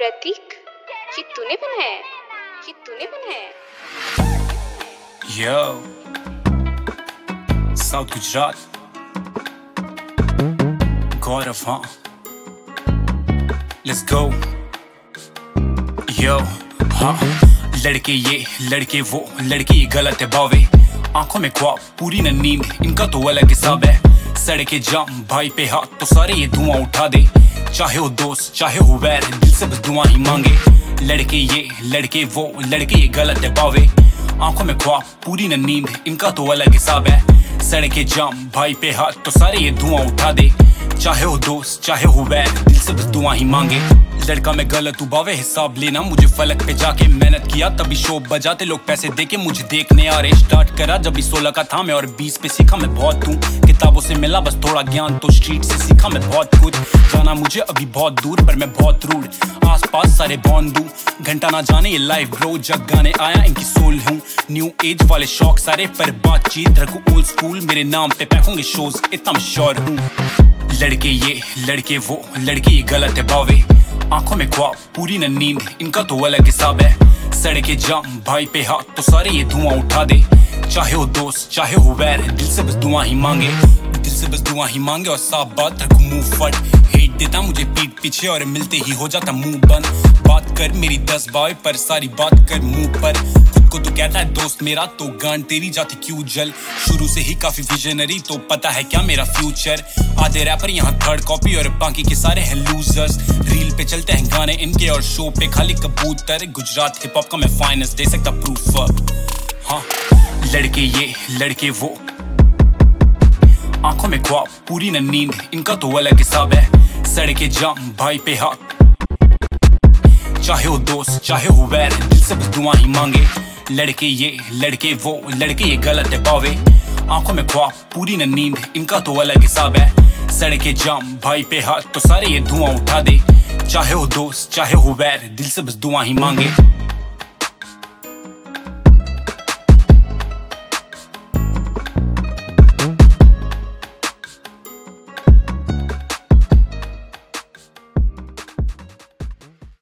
प्रतीक, ये तूने बनाया है? ये तूने बनाया है? Yo, South Gujarat, Gaurav, huh? Let's go. Yo, हाँ लड़के ये लड़के वो लड़की ये गलत है बावे, आंखों में ख्वाब पूरी न नींद, इनका तो अलग हिसाब है। सड़के जाम भाई पे हाथ तो सारे ये धुआं उठा दे, चाहे हो दोस्त चाहे हो वैर, दिल से बस दुआ ही मांगे। लड़के ये लड़के वो लड़के ये गलत है बावे, आंखों में ख्वाब पूरी न नींद, इनका तो अलग हिसाब है। सड़के जाम भाई पे हाथ तो सारे ये धुआं उठा दे, चाहे हो दोस्त चाहे हो वैर, दिल से बस दुआ ही मांगे। लड़का मैं गलत हूँ बावे, हिसाब लेना मुझे फलक पे जाके, मेहनत किया तभी शो बजाते लोग पैसे देके मुझे देखने आ रहे। स्टार्ट करा जब 16 का था मैं और 20 पे सीखा मैं बहुत हूँ, किताबों से मिला बस थोड़ा ज्ञान तो स्ट्रीट से सीखा मैं बहुत कुछ। जाना मुझे अभी बहुत दूर पर मैं बहुत रूड, आसपास सारे बॉन्ड दूं, घंटा ना जाने ये लाइव ब्रो, जग गाने आया इनकी सोल हूँ। न्यू एज वाले शौक सारे पर बातचीत रखूं ओल्ड स्कूल, मेरे नाम पे पैकोंगे शोज इतना मैं श्योर हूँ। लड़के ये लड़के वो लड़की ये गलत है बावे, आंखों में ख्वाब पूरी न नींद, इनका तो अलग हिसाब है। सड़के जाम भाई पे हाथ तो सारे ये धुआं उठा दे, चाहे हो दोस्त चाहे हो वैर, दिल से बस दुआ ही मांगे। दिल से बस दुआ ही मांगे और साफ बात रखूं मुंह फट, हेट देता मुझे पीठ पीछे और मिलते ही हो जाता मुंह बंद। बात कर मेरी 10 बावे पर सारी बात कर मुंह पर, खुद को तो कहता है दोस्त मेरा तो गांड तेरी जाती क्यों जल। शुरू से ही काफी विजनरी तो पता है क्या मेरा फ्यूचर, आधे रैपर यहाँ थर्ड कॉपी और बाकी के सारे हैं लूजर्स। रील पे चलते हैं गाने इनके और शो पे खाली कबूतर, गुजरात हिप हॉप का मैं फाइनेंस दे सकता प्रूफ। हाँ लड़के ये लड़के वो आंखों में ख्वाब पूरी न नींद, इनका तो अलग हिसाब है। सड़के जाम भाई पे हाथ चाहे हो दोस्त चाहे हो वैर, दिल से बस दुआ ही मांगे। लड़के ये लड़के वो लड़के ये गलत है बावे, आंखों में ख्वाब पूरी न नींद, इनका तो अलग हिसाब है। सड़के जाम भाई पे हाथ तो सारे ये धुआं उठा दे, चाहे हो दोस्त चाहे हो वैर, दिल से बस दुआ ही मांगे।